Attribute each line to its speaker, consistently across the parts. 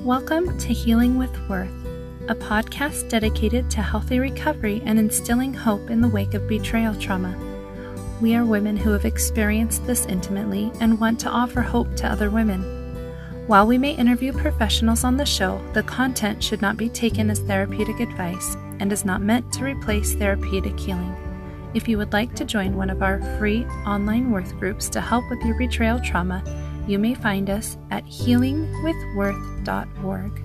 Speaker 1: Welcome to Healing with Worth, a podcast dedicated to healthy recovery and instilling hope in the wake of betrayal trauma. We are women who have experienced this intimately and want to offer hope to other women. While we may interview professionals on the show, the content should not be taken as therapeutic advice and is not meant to replace therapeutic healing. If you would like to join one of our free online Worth groups to help with your betrayal trauma, you may find us at healingwithworth.org.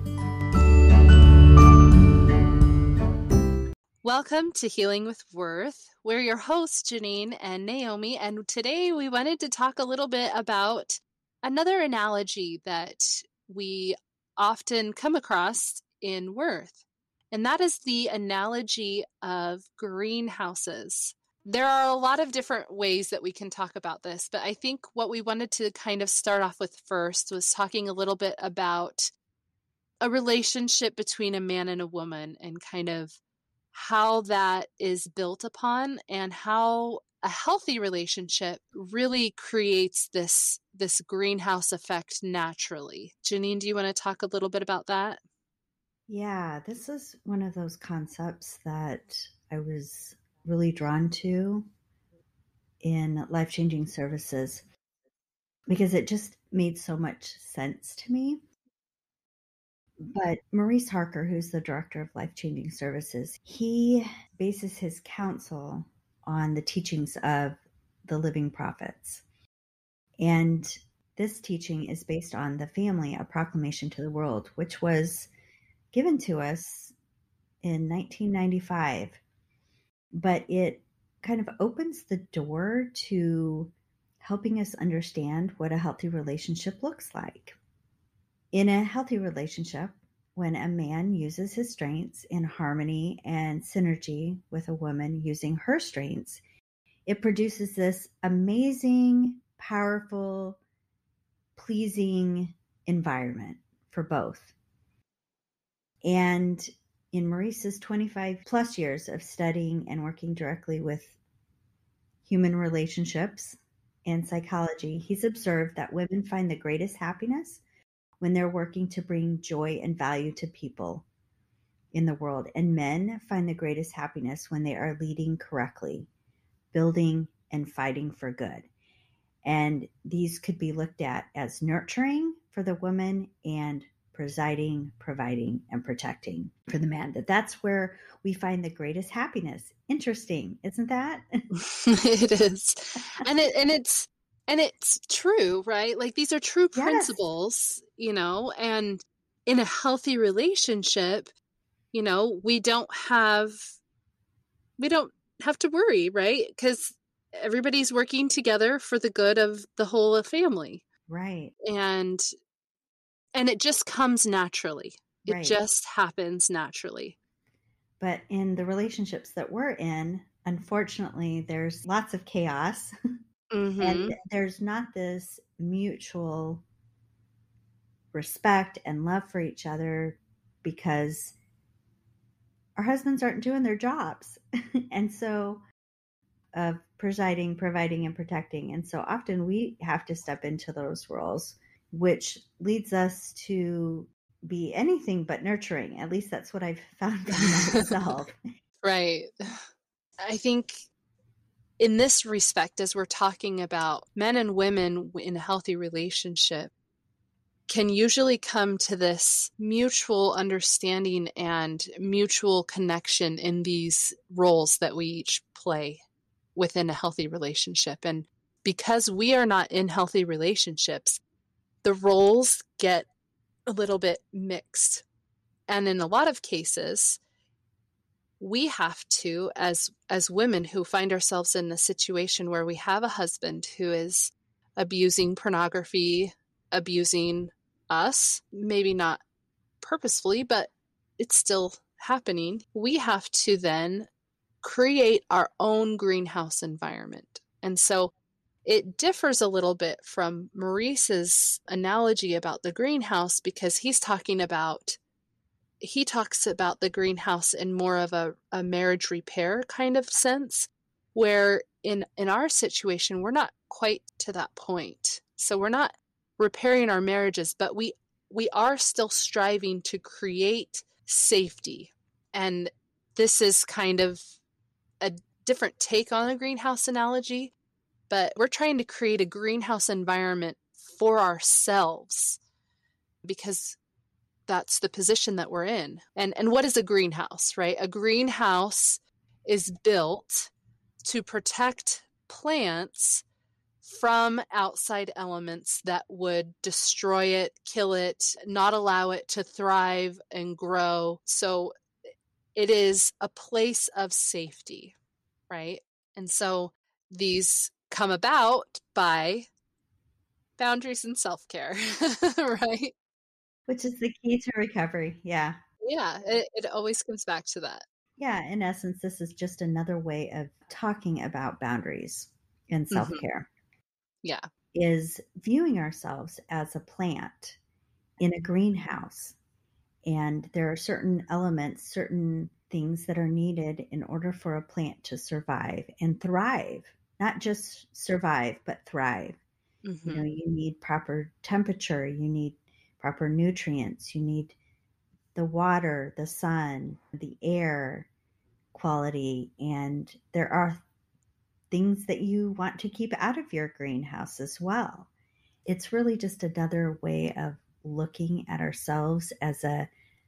Speaker 1: Welcome to Healing with Worth. We're your hosts, Janine and Naomi, and today we wanted to talk a little bit about another analogy that we often come across in Worth, and that is the analogy of greenhouses. There are a lot of different ways that we can talk about this, but I think what we wanted to kind of start off with first was talking a little bit about a relationship between a man and a woman and kind of how that is built upon and how a healthy relationship really creates this greenhouse effect naturally. Janine, do you want to talk a little bit about that?
Speaker 2: Yeah, this is one of those concepts that I was really drawn to in life-changing services because it just made so much sense to me. But Maurice Harker, who's the director of life-changing services, he bases his counsel on the teachings of the living prophets. And this teaching is based on the family, a proclamation to the world, which was given to us in 1995. But it kind of opens the door to helping us understand what a healthy relationship looks like. In a healthy relationship, when a man uses his strengths in harmony and synergy with a woman using her strengths, it produces this amazing, powerful, pleasing environment for both. And in Maurice's 25 plus years of studying and working directly with human relationships and psychology, he's observed that women find the greatest happiness when they're working to bring joy and value to people in the world. And men find the greatest happiness when they are leading correctly, building and fighting for good. And these could be looked at as nurturing for the woman and presiding, providing, and protecting for the man. That's where we find the greatest happiness. Interesting, isn't that?
Speaker 1: It is. And it's true, right? Like these are true principles, and in a healthy relationship, we don't have to worry, right? Because everybody's working together for the good of the whole family.
Speaker 2: Right.
Speaker 1: And it just comes naturally. It
Speaker 2: Right.
Speaker 1: just happens naturally.
Speaker 2: But in the relationships that we're in, unfortunately, there's lots of chaos.
Speaker 1: Mm-hmm.
Speaker 2: And there's not this mutual respect and love for each other because our husbands aren't doing their jobs. And so of presiding, providing, and protecting. And so often we have to step into those roles, which leads us to be anything but nurturing. At least that's what I've found for myself.
Speaker 1: Right. I think in this respect, as we're talking about men and women in a healthy relationship, can usually come to this mutual understanding and mutual connection in these roles that we each play within a healthy relationship. And because we are not in healthy relationships, the roles get a little bit mixed. And in a lot of cases, we have to, as women who find ourselves in a situation where we have a husband who is abusing pornography, abusing us, maybe not purposefully, but it's still happening. We have to then create our own greenhouse environment. And so it differs a little bit from Maurice's analogy about the greenhouse because he talks about the greenhouse in more of a marriage repair kind of sense, where in our situation, we're not quite to that point. So we're not repairing our marriages, but we we are still striving to create safety. And this is kind of a different take on a greenhouse analogy, but we're trying to create a greenhouse environment for ourselves because that's the position that we're in. And what is a greenhouse, right? A greenhouse is built to protect plants from outside elements that would destroy it, kill it, not allow it to thrive and grow. So it is a place of safety, right? And so these come about by boundaries and self-care, right?
Speaker 2: Which is the key to recovery. Yeah.
Speaker 1: Yeah, it always comes back to that.
Speaker 2: Yeah. In essence, this is just another way of talking about boundaries and self care.
Speaker 1: Yeah.
Speaker 2: Is viewing ourselves as a plant in a greenhouse. And there are certain elements, certain things that are needed in order for a plant to survive and thrive, not just survive, but thrive. You know, you need proper temperature, you need proper nutrients, you need the water, the sun, the air quality, and there are things that you want to keep out of your greenhouse as well. It's really just another way of looking at ourselves as a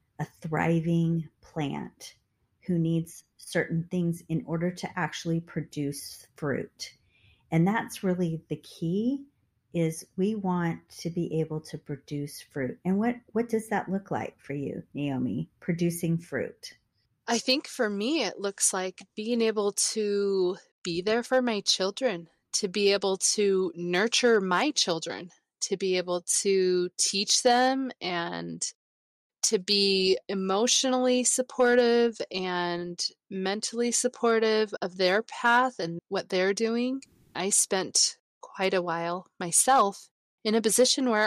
Speaker 2: thriving plant who needs certain things in order to actually produce fruit. And that's really the key, is we want to be able to produce fruit. And what does that look like for you, Naomi, producing fruit?
Speaker 1: I think for me, it looks like being able to be there for my children, to be able to nurture my children, to be able to teach them and to be emotionally supportive and mentally supportive of their path and what they're doing. I spent quite a while myself in a position where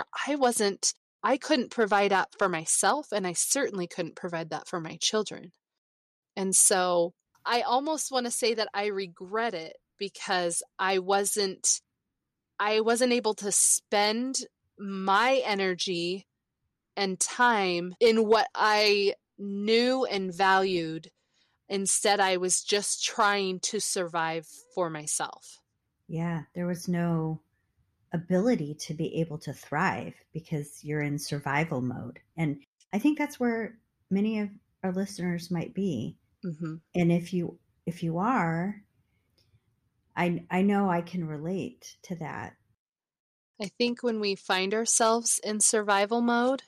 Speaker 1: I couldn't provide that for myself, and I certainly couldn't provide that for my children. And so I almost want to say that I regret it because I wasn't able to spend my energy and time in what I knew and valued. Instead, I was just trying to survive for myself.
Speaker 2: Yeah, there was no ability to be able to thrive because you're in survival mode. And I think that's where many of our listeners might be.
Speaker 1: Mm-hmm.
Speaker 2: And if you are, I know I can relate to that.
Speaker 1: I think when we find ourselves in survival mode,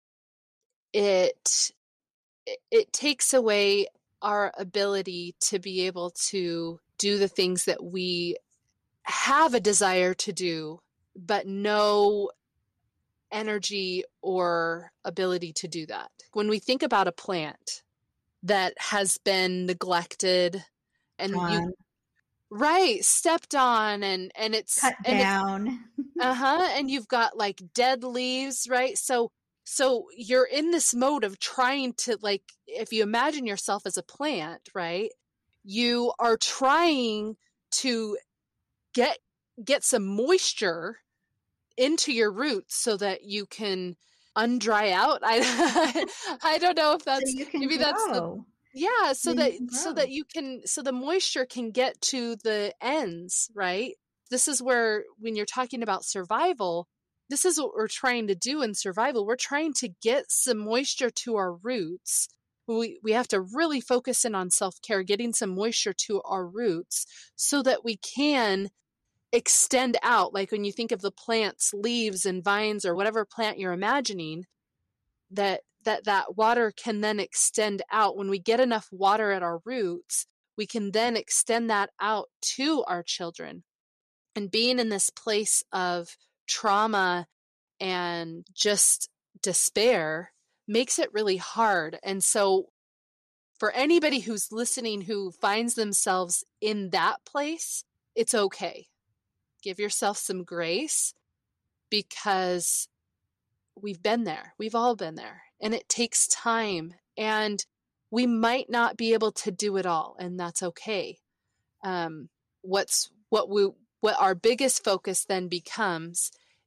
Speaker 1: it takes away our ability to be able to do the things that we have a desire to do, but no energy or ability to do that. When we think about a plant that has been neglected and you
Speaker 2: John,
Speaker 1: stepped on and it's
Speaker 2: cut down.
Speaker 1: and you've got like dead leaves, right? So you're in this mode of trying to, like, if you imagine yourself as a plant, right? You are trying to get some moisture into your roots so that you can undry out. I don't know if
Speaker 2: So
Speaker 1: that's,
Speaker 2: you can
Speaker 1: maybe that's the,
Speaker 2: grow.
Speaker 1: yeah,
Speaker 2: So you can grow.
Speaker 1: so the moisture can get to the ends, right? This is where, when you're talking about survival, this is what we're trying to do in survival. We're trying to get some moisture to our roots. We have to really focus in on self-care, getting some moisture to our roots so that we can extend out. Like when you think of the plants, leaves and vines, or whatever plant you're imagining, that water can then extend out. When we get enough water at our roots, we can then extend that out to our children. And being in this place of trauma and just despair makes it really hard. And so for anybody who's listening who finds themselves in that place, it's okay. Give yourself some grace, because we've been there. We've all been there. And it takes time. And we might not be able to do it all, and that's okay. What our biggest focus then becomes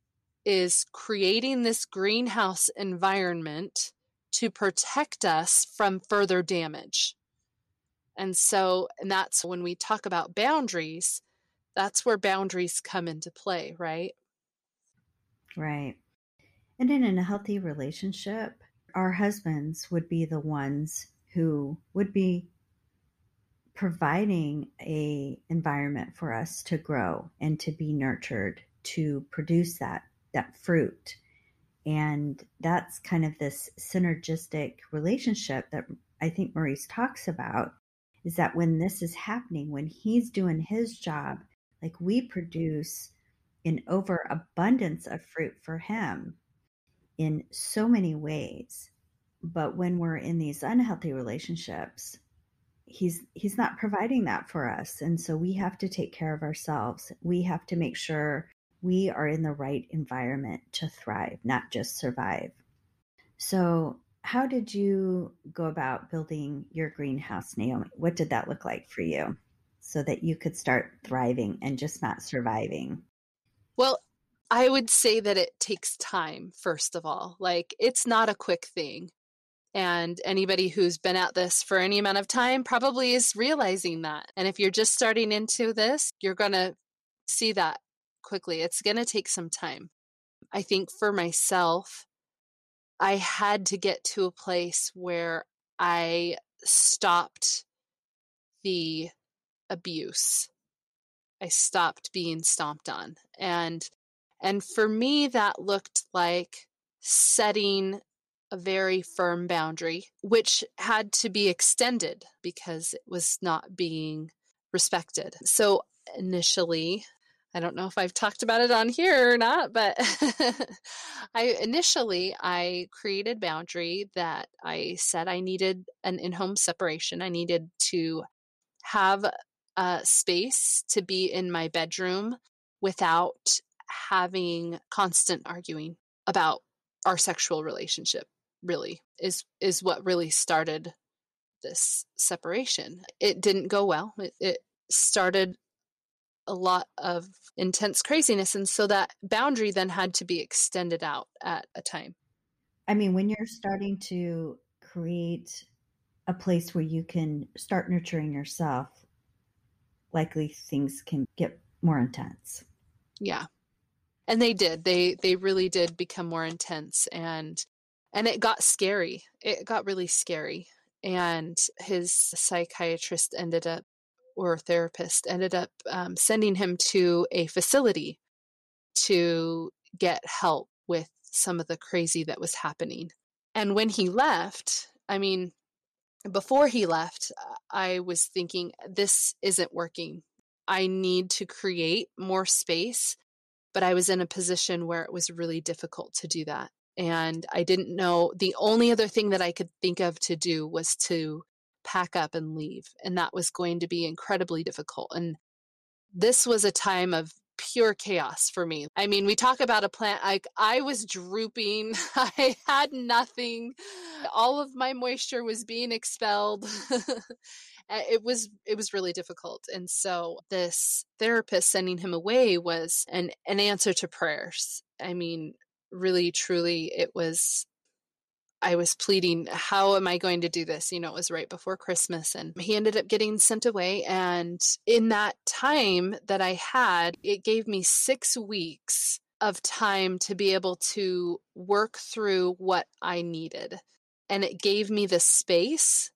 Speaker 1: is creating this greenhouse environment to protect us from further damage. And that's when we talk about boundaries, that's where boundaries come into play, right?
Speaker 2: Right. And in a healthy relationship, our husbands would be the ones who would be providing a environment for us to grow and to be nurtured, to produce that fruit. And that's kind of this synergistic relationship that I think Maurice talks about, is that when this is happening, when he's doing his job, like we produce an overabundance of fruit for him in so many ways. But when we're in these unhealthy relationships, he's not providing that for us. And so we have to take care of ourselves. We have to make sure we are in the right environment to thrive, not just survive. So how did you go about building your greenhouse, Naomi? What did that look like for you so that you could start thriving and just not surviving?
Speaker 1: Well, I would say that it takes time, first of all. Like, it's not a quick thing. And anybody who's been at this for any amount of time probably is realizing that. And if you're just starting into this, you're going to see that quickly. It's going to take some time. I think for myself, I had to get to a place where I stopped the abuse. I stopped being stomped on. And for me, that looked like setting a very firm boundary, which had to be extended because it was not being respected. So initially, I don't know if I've talked about it on here or not, but I created boundary that I said I needed an in-home separation. I needed to have space to be in my bedroom without having constant arguing about our sexual relationship. Really is what really started this separation. It didn't go well. It started a lot of intense craziness, and so that boundary then had to be extended out at a time.
Speaker 2: I mean, when you're starting to create a place where you can start nurturing yourself, likely things can get more intense.
Speaker 1: Yeah. And they did. They really did become more intense, and it got scary. It got really scary. And his psychiatrist or therapist ended up sending him to a facility to get help with some of the crazy that was happening. And when he left, I mean, before he left, I was thinking, this isn't working. I need to create more space. But I was in a position where it was really difficult to do that. And I didn't know, the only other thing that I could think of to do was to pack up and leave. And that was going to be incredibly difficult. And this was a time of pure chaos for me. I mean, we talk about a plant, like I was drooping. I had nothing. All of my moisture was being expelled. It was really difficult. And so this therapist sending him away was an answer to prayers. I mean, really, truly, I was pleading, how am I going to do this? You know, it was right before Christmas, and he ended up getting sent away. And in that time that I had, it gave me 6 weeks of time to be able to work through what I needed. And it gave me the space,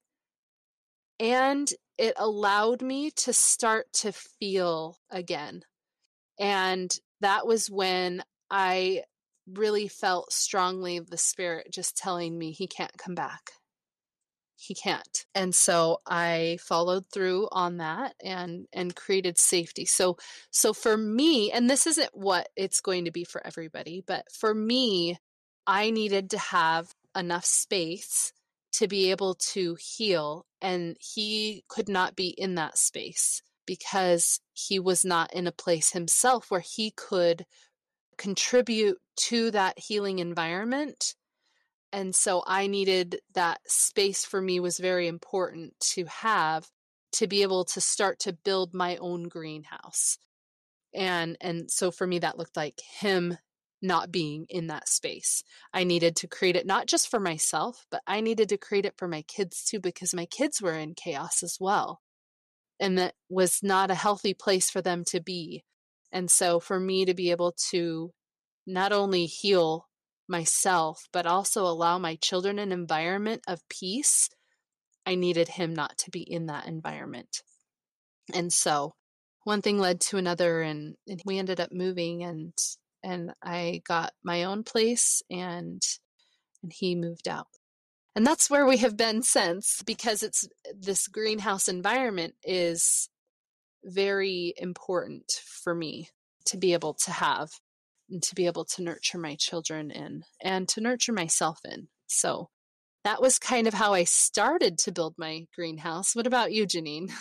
Speaker 1: and it allowed me to start to feel again. And that was when I really felt strongly the Spirit just telling me he can't come back. He can't. And so I followed through on that and created safety. So for me, and this isn't what it's going to be for everybody, but for me, I needed to have enough space to be able to heal, and he could not be in that space because he was not in a place himself where he could contribute to that healing environment. And so I needed that space. For me was very important to have, to be able to start to build my own greenhouse. And so for me, that looked like him not being in that space. I needed to create it not just for myself, but I needed to create it for my kids too, because my kids were in chaos as well. And that was not a healthy place for them to be. And so for me to be able to not only heal myself, but also allow my children an environment of peace, I needed him not to be in that environment. And so one thing led to another, and we ended up moving, and I got my own place, and he moved out. And that's where we have been since, because it's this greenhouse environment is very important for me to be able to have, and to be able to nurture my children in, and to nurture myself in. So that was kind of how I started to build my greenhouse. What about you, Janine?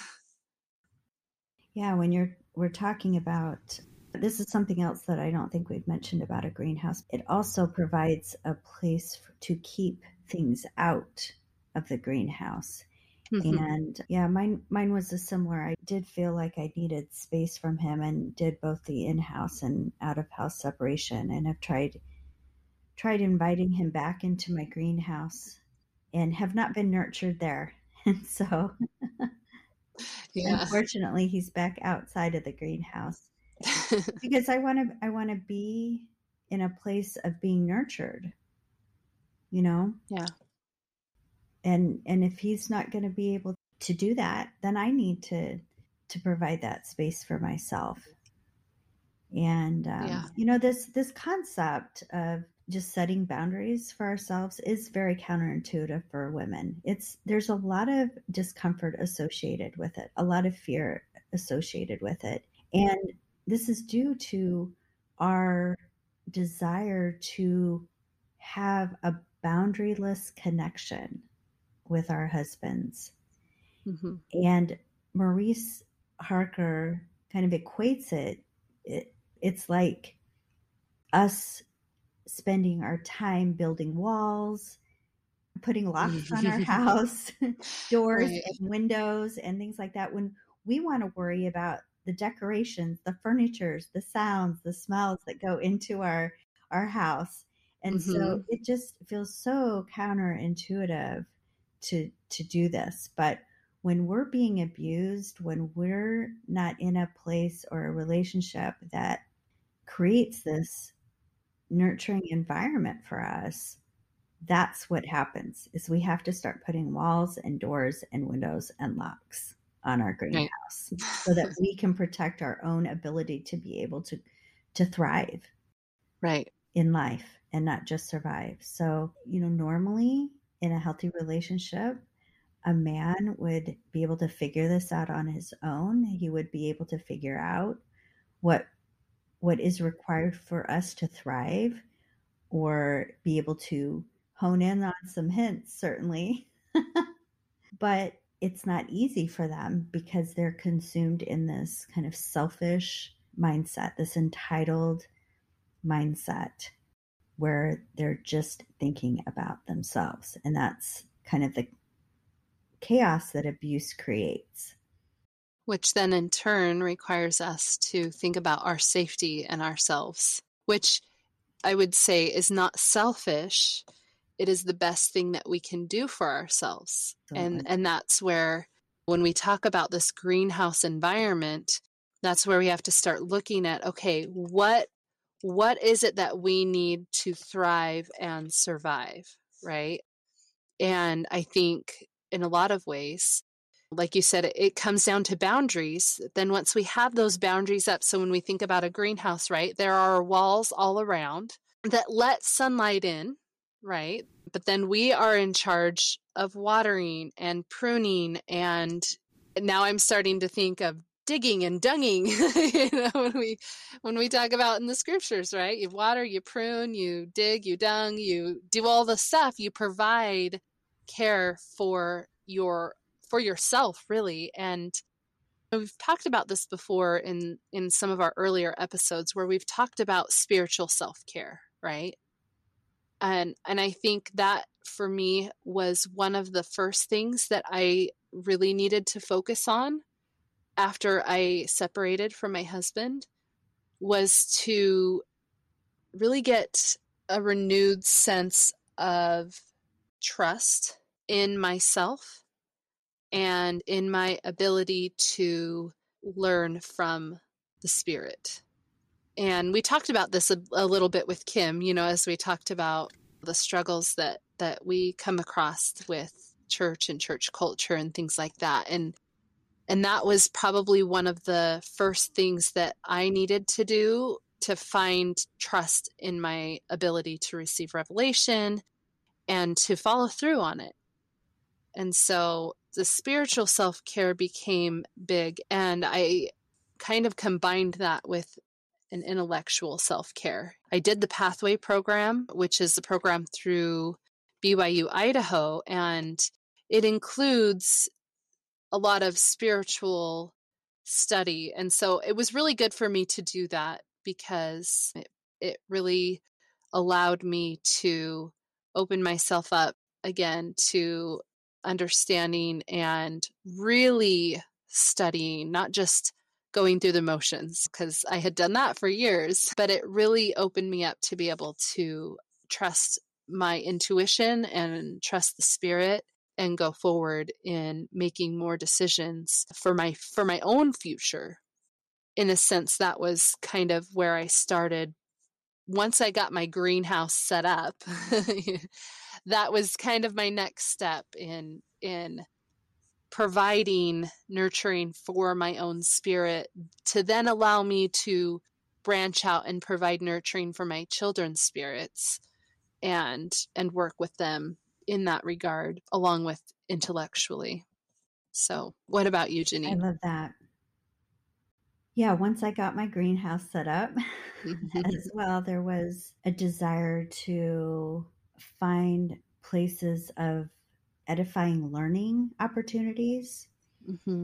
Speaker 2: Yeah, we're talking about, this is something else that I don't think we've mentioned about a greenhouse. It also provides a place to keep things out of the greenhouse.
Speaker 1: Mm-hmm.
Speaker 2: And yeah, mine was a similar. I did feel like I needed space from him, and did both the in-house and out-of-house separation, and have tried inviting him back into my greenhouse, and have not been nurtured there. And so
Speaker 1: Yeah.
Speaker 2: unfortunately, he's back outside of the greenhouse, because I want to be in a place of being nurtured, you know?
Speaker 1: Yeah.
Speaker 2: And if he's not going to be able to do that, then I need to provide that space for myself. And
Speaker 1: Yeah.
Speaker 2: this concept of just setting boundaries for ourselves is very counterintuitive for women. There's a lot of discomfort associated with it, a lot of fear associated with it. And this is due to our desire to have a boundaryless connection with our husbands.
Speaker 1: Mm-hmm.
Speaker 2: And Maurice Harker kind of equates it's like us spending our time building walls, putting locks on our house, doors
Speaker 1: Right.
Speaker 2: and windows and things like that, when we want to worry about the decorations, the furnitures, the sounds, the smells that go into our house. And so it just feels so counterintuitive to do this. But when we're being abused, when we're not in a place or a relationship that creates this nurturing environment for us, that's what happens, is we have to start putting walls and doors and windows and locks on our greenhouse,
Speaker 1: Right.
Speaker 2: so that we can protect our own ability to be able to thrive
Speaker 1: Right.
Speaker 2: in life, and not just survive. So, normally in a healthy relationship, a man would be able to figure this out on his own. He would be able to figure out what is required for us to thrive, or be able to hone in on some hints, certainly. But it's not easy for them, because they're consumed in this kind of selfish mindset, this entitled mindset, where they're just thinking about themselves. And that's kind of the chaos that abuse creates.
Speaker 1: Which then in turn requires us to think about our safety and ourselves, which I would say is not selfish. It is the best thing that we can do for ourselves. And that's where, when we talk about this greenhouse environment, that's where we have to start looking at, okay, what is it that we need to thrive and survive, right? And I think in a lot of ways, like you said, it comes down to boundaries. Then once we have those boundaries up, so when we think about a greenhouse, right, there are walls all around that let sunlight in, right? But then we are in charge of watering and pruning. And now I'm starting to think of digging and dunging, when we talk about in the scriptures, right? You water, you prune, you dig, you dung, you do all the stuff. You provide care for yourself, really. And we've talked about this before in some of our earlier episodes, where we've talked about spiritual self-care, right? And I think that for me was one of the first things that I really needed to focus on after I separated from my husband, was to really get a renewed sense of trust in myself and in my ability to learn from the Spirit. And we talked about this a little bit with Kim, as we talked about the struggles that we come across with church and church culture and things like that. And that was probably one of the first things that I needed to do to find trust in my ability to receive revelation and to follow through on it. And so the spiritual self-care became big, and I kind of combined that with an intellectual self-care. I did the Pathway program, which is the program through BYU Idaho, and it includes a lot of spiritual study. And so it was really good for me to do that because it really allowed me to open myself up again to understanding and really studying, not just going through the motions, because I had done that for years, but it really opened me up to be able to trust my intuition and trust the Spirit and go forward in making more decisions for my own future. In a sense, that was kind of where I started. Once I got my greenhouse set up, that was kind of my next step in providing nurturing for my own spirit, to then allow me to branch out and provide nurturing for my children's spirits and work with them in that regard, along with intellectually. So what about you,
Speaker 2: I
Speaker 1: Janine?
Speaker 2: love that. Yeah, once I got my greenhouse set up as well, there was a desire to find places of edifying learning opportunities.
Speaker 1: Mm-hmm.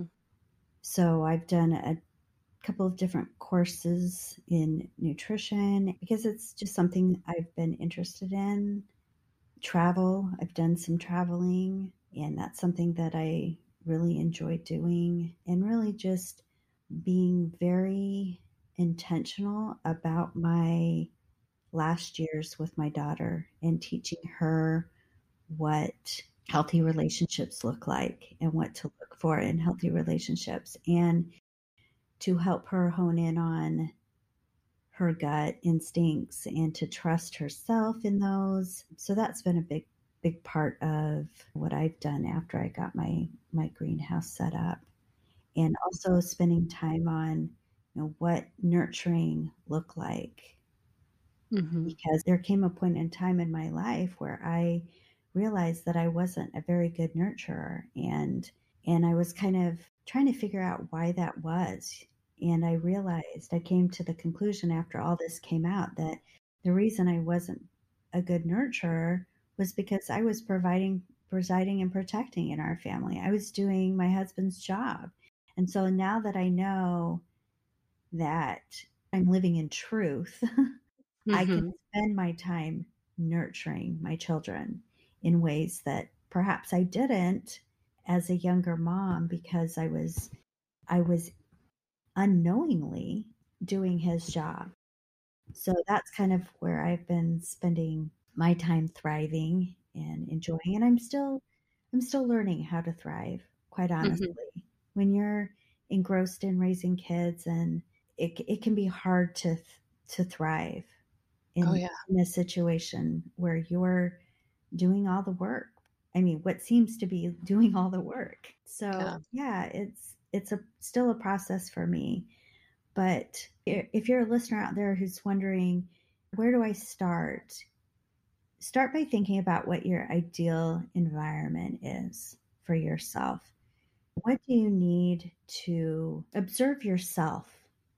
Speaker 2: So I've done a couple of different courses in nutrition because it's just something I've been interested in. Travel, I've done some traveling, and that's something that I really enjoy doing, and really just being very intentional about my last years with my daughter and teaching her what healthy relationships look like and what to look for in healthy relationships, and to help her hone in on her gut instincts and to trust herself in those. So that's been a big part of what I've done after I got my greenhouse set up. And also spending time on, what nurturing look like,
Speaker 1: Mm-hmm.
Speaker 2: because there came a point in time in my life where I realized that I wasn't a very good nurturer, and I was kind of trying to figure out why that was. And I came to the conclusion after all this came out that the reason I wasn't a good nurturer was because I was presiding and protecting in our family. I was doing my husband's job. And so now that I know that I'm living in truth, I can
Speaker 1: Mm-hmm.
Speaker 2: spend my time nurturing my children in ways that perhaps I didn't as a younger mom, because I was unknowingly doing his job. So that's kind of where I've been spending my time thriving and enjoying, and I'm still learning how to thrive, quite
Speaker 1: Mm-hmm.
Speaker 2: honestly. When you're engrossed in raising kids, and it can be hard to thrive
Speaker 1: Oh
Speaker 2: in
Speaker 1: yeah.
Speaker 2: in a situation where you're doing all the work. I mean, what seems to be doing all the work. So
Speaker 1: Yeah.
Speaker 2: yeah, it's still a process for me. But if you're a listener out there who's wondering, where do I start? Start by thinking about what your ideal environment is for yourself. What do you need to observe yourself?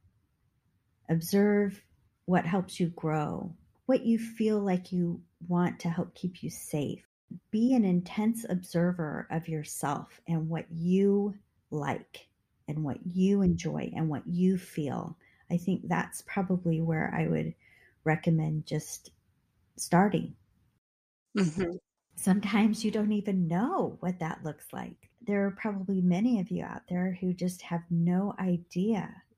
Speaker 2: Observe what helps you grow, what you feel like you want to help keep you safe. Be an intense observer of yourself and what you like and what you enjoy and what you feel. I think that's probably where I would recommend just starting.
Speaker 1: Mm-hmm.
Speaker 2: Sometimes you don't even know what that looks like. There are probably many of you out there who just have no idea.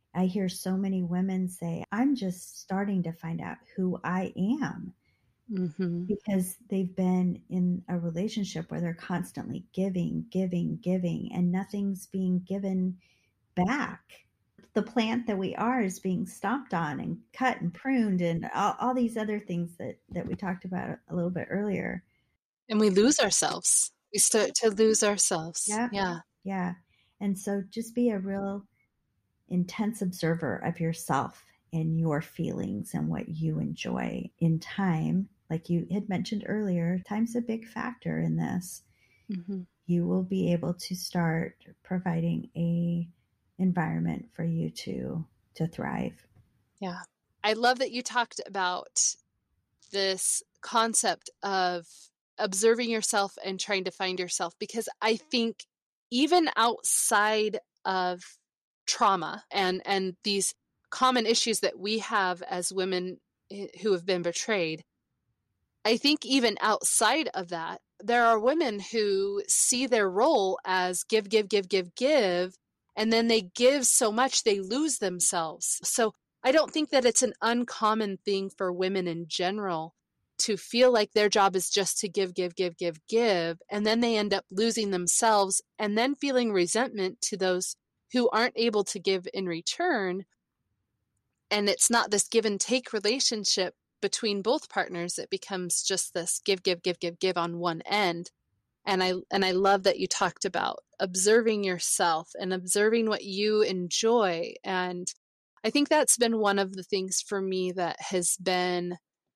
Speaker 2: I hear so many women say, I'm just starting to find out who I am,
Speaker 1: Mm-hmm.
Speaker 2: because they've been in a relationship where they're constantly giving, giving, giving, and nothing's being given back. The plant that we are is being stomped on and cut and pruned and all these other things that we talked about a little bit earlier.
Speaker 1: And we lose ourselves. We start to lose ourselves.
Speaker 2: Yeah.
Speaker 1: Yeah.
Speaker 2: Yeah. And so just be a real intense observer of yourself and your feelings and what you enjoy in time. Like you had mentioned earlier, time's a big factor in this.
Speaker 1: Mm-hmm.
Speaker 2: You will be able to start providing a environment for you to thrive.
Speaker 1: Yeah. I love that you talked about this concept of observing yourself and trying to find yourself, because I think even outside of trauma and these common issues that we have as women who have been betrayed, I think even outside of that, there are women who see their role as give, give, give, give, give, and then they give so much they lose themselves. So I don't think that it's an uncommon thing for women in general to feel like their job is just to give, give, give, give, give, and then they end up losing themselves and then feeling resentment to those who aren't able to give in return. And it's not this give and take relationship between both partners. It becomes just this give, give, give, give, give on one end. And I love that you talked about observing yourself and observing what you enjoy. And I think that's been one of the things for me that has been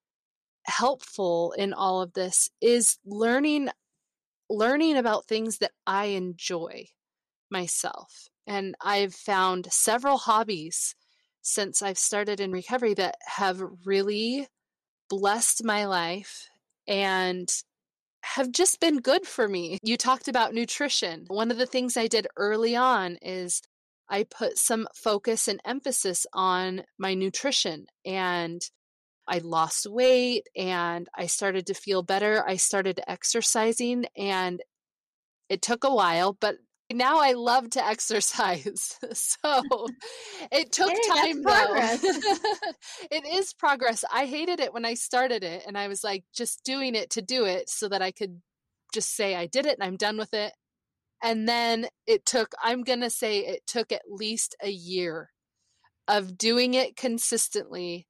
Speaker 1: helpful in all of this is learning about things that I enjoy myself. And I've found several hobbies since I've started in recovery that have really blessed my life and have just been good for me. You talked about nutrition. One of the things I did early on is I put some focus and emphasis on my nutrition, and I lost weight and I started to feel better. I started exercising, and it took a while, but now I love to exercise. So it took
Speaker 2: Hey, that's
Speaker 1: time though.
Speaker 2: progress.
Speaker 1: It is progress. I hated it when I started it, and I was like just doing it to do it so that I could just say I did it and I'm done with it. And then I'm going to say it took at least a year of doing it consistently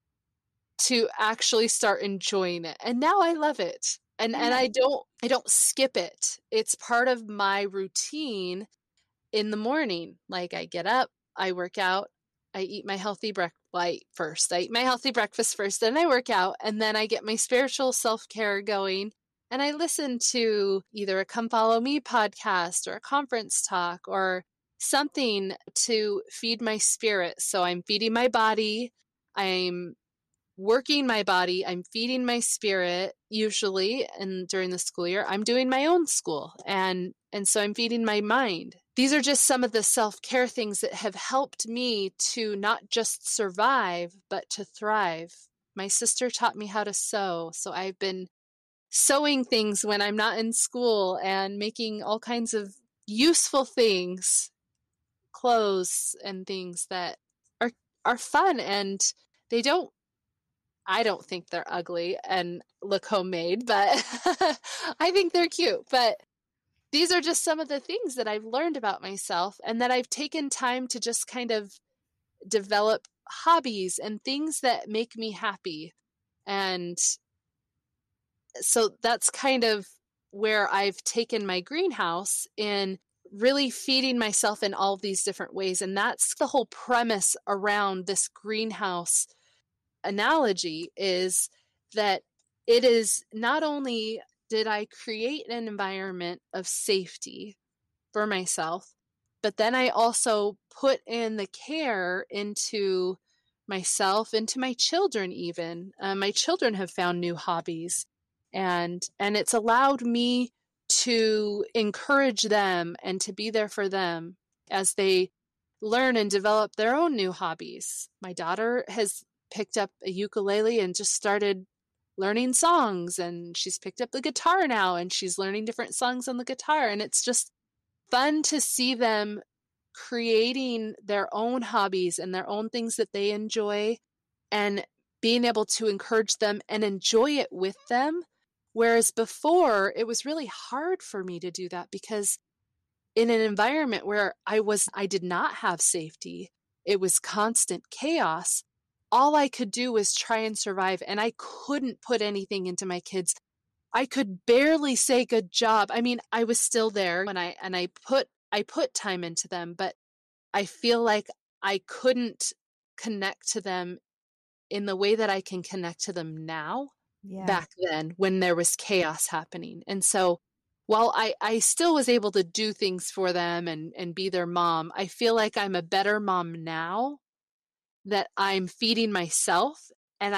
Speaker 1: to actually start enjoying it. And now I love it. And
Speaker 2: Yeah.
Speaker 1: I don't skip it. It's part of my routine in the morning. Like I get up, I work out, I eat my healthy breakfast. First, I eat my healthy breakfast first, then I work out, and then I get my spiritual self-care going. And I listen to either a Come Follow Me podcast or a conference talk or something to feed my spirit. So I'm feeding my body, I'm working my body, I'm feeding my spirit usually, and during the school year I'm doing my own school, and so I'm feeding my mind. These are just some of the self-care things that have helped me to not just survive but to thrive. My sister taught me how to sew, so I've been sewing things when I'm not in school and making all kinds of useful things, clothes and things that are fun, and they don't I don't think they're ugly and look homemade, but I think they're cute. But these are just some of the things that I've learned about myself and that I've taken time to just kind of develop hobbies and things that make me happy. And so that's kind of where I've taken my greenhouse in really feeding myself in all of these different ways. And that's the whole premise around this greenhouse analogy, is that it is not only did I create an environment of safety for myself, but then I also put in the care into myself, into my children even. My children have found new hobbies, and it's allowed me to encourage them and to be there for them as they learn and develop their own new hobbies. My daughter has picked up a ukulele and just started learning songs, and she's picked up the guitar now and she's learning different songs on the guitar, and it's just fun to see them creating their own hobbies and their own things that they enjoy, and being able to encourage them and enjoy it with them. Whereas before, it was really hard for me to do that, because in an environment where I did not have safety, it was constant chaos. All I could do was try and survive, and I couldn't put anything into my kids. I could barely say good job. I mean, I was still there when I put time into them, but I feel like I couldn't connect to them in the way that I can connect to them now,
Speaker 2: Yeah.
Speaker 1: back then when there was chaos happening. And so while I still was able to do things for them and be their mom, I feel like I'm a better mom now that I'm feeding myself, and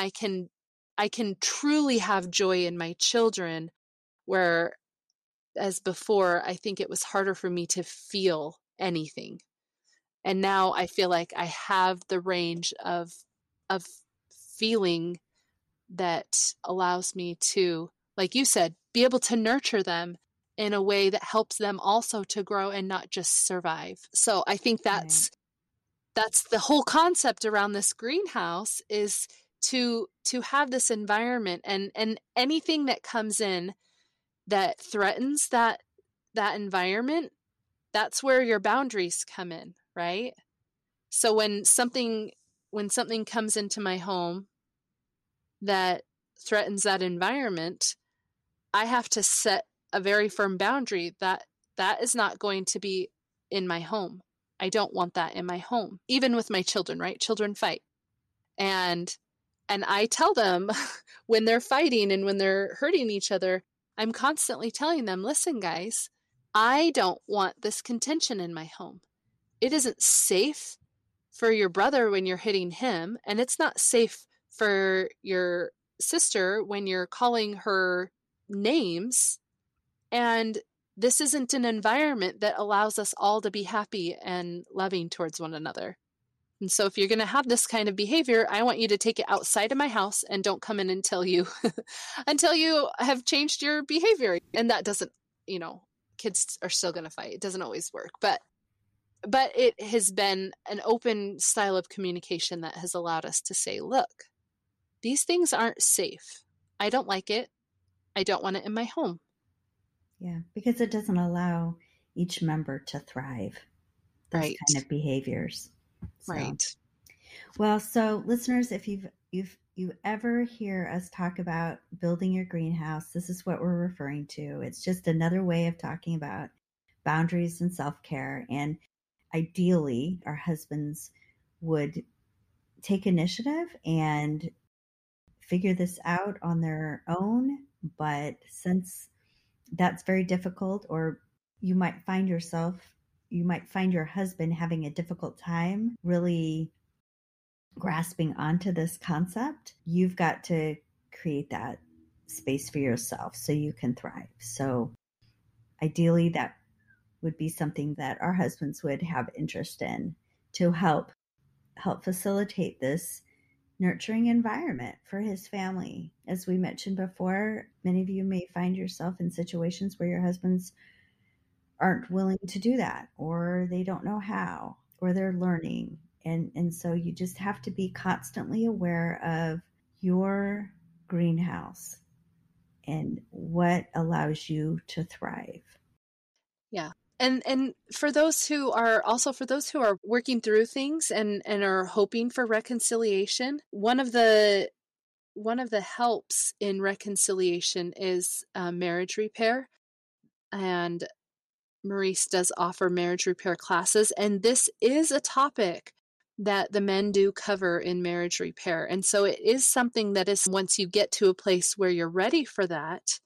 Speaker 1: I can truly have joy in my children, where as before, I think it was harder for me to feel anything. And now I feel like I have the range of feeling that allows me to, like you said, be able to nurture them in a way that helps them also to grow and not just survive. So I think
Speaker 2: Right.
Speaker 1: that's the whole concept around this greenhouse, is to have this environment, and anything that comes in that threatens that environment, that's where your boundaries come in, right? So when something comes into my home that threatens that environment, I have to set a very firm boundary that that is not going to be in my home. I don't want that in my home. Even with my children, right? Children fight. And I tell them when they're fighting and when they're hurting each other, I'm constantly telling them, "Listen, guys, I don't want this contention in my home. It isn't safe for your brother when you're hitting him, and it's not safe for your sister when you're calling her names. And this isn't an environment that allows us all to be happy and loving towards one another. And so if you're going to have this kind of behavior, I want you to take it outside of my house and don't come in until you until you have changed your behavior." And that doesn't, you know, kids are still going to fight. It doesn't always work, but it has been an open style of communication that has allowed us to say, "Look, these things aren't safe. I don't like it. I don't want it in my home."
Speaker 2: Yeah. Because it doesn't allow each member to thrive, those
Speaker 1: Right.
Speaker 2: kind of behaviors. So,
Speaker 1: Right.
Speaker 2: well, so listeners, if you ever hear us talk about building your greenhouse, this is what we're referring to. It's just another way of talking about boundaries and self-care. And ideally, our husbands would take initiative and figure this out on their own. But since that's very difficult, or you might find your husband having a difficult time really grasping onto this concept, you've got to create that space for yourself so you can thrive. So ideally, that would be something that our husbands would have interest in, to help facilitate this nurturing environment for his family. As we mentioned before, many of you may find yourself in situations where your husbands aren't willing to do that, or they don't know how, or they're learning. And so you just have to be constantly aware of your greenhouse and what allows you to thrive.
Speaker 1: Yeah. And for those who are working through things and are hoping for reconciliation, one of the helps in reconciliation is marriage repair. And Maurice does offer marriage repair classes, and this is a topic that the men do cover in marriage repair. And so it is something that is, once you get to a place where you're ready for that,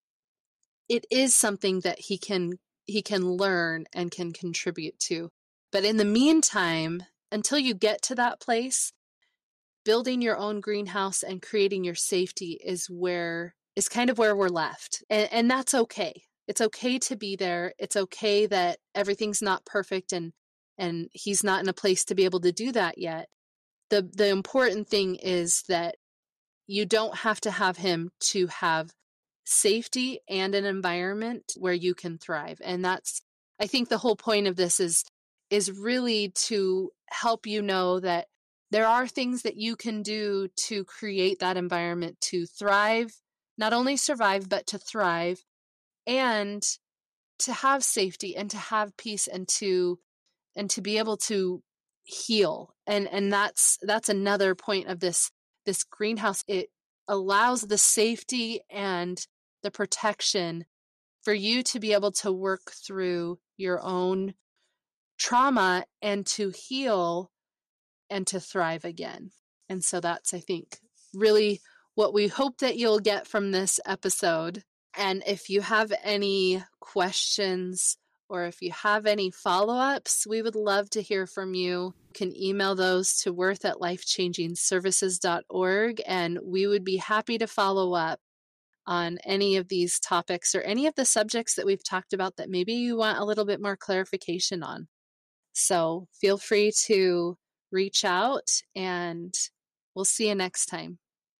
Speaker 1: it is something that he can learn and can contribute to. But in the meantime, until you get to that place, building your own greenhouse and creating your safety is kind of where we're left. And that's okay. It's okay to be there. It's okay that everything's not perfect and he's not in a place to be able to do that yet. The important thing is that you don't have to have him to have safety and an environment where you can thrive. And that's, I think the whole point of this is really to help you know that there are things that you can do to create that environment to thrive, not only survive, but to thrive, and to have safety and to have peace and to be able to heal. And that's another point of this greenhouse. It allows the safety and the protection for you to be able to work through your own trauma and to heal and to thrive again. And so that's, I think, really what we hope that you'll get from this episode. And if you have any questions or if you have any follow-ups, we would love to hear from you. You can email those to worth@lifechangingservices.org, and we would be happy to follow up on any of these topics or any of the subjects that we've talked about that maybe you want a little bit more clarification on. So feel free to reach out, and we'll see you next time.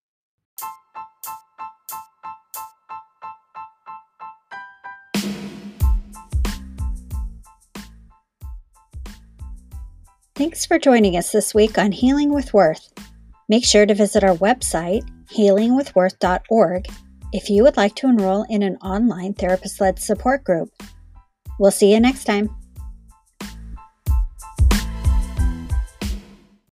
Speaker 3: Thanks for joining us this week on Healing with Worth. Make sure to visit our website, healingwithworth.org, if you would like to enroll in an online therapist-led support group. We'll see you next time.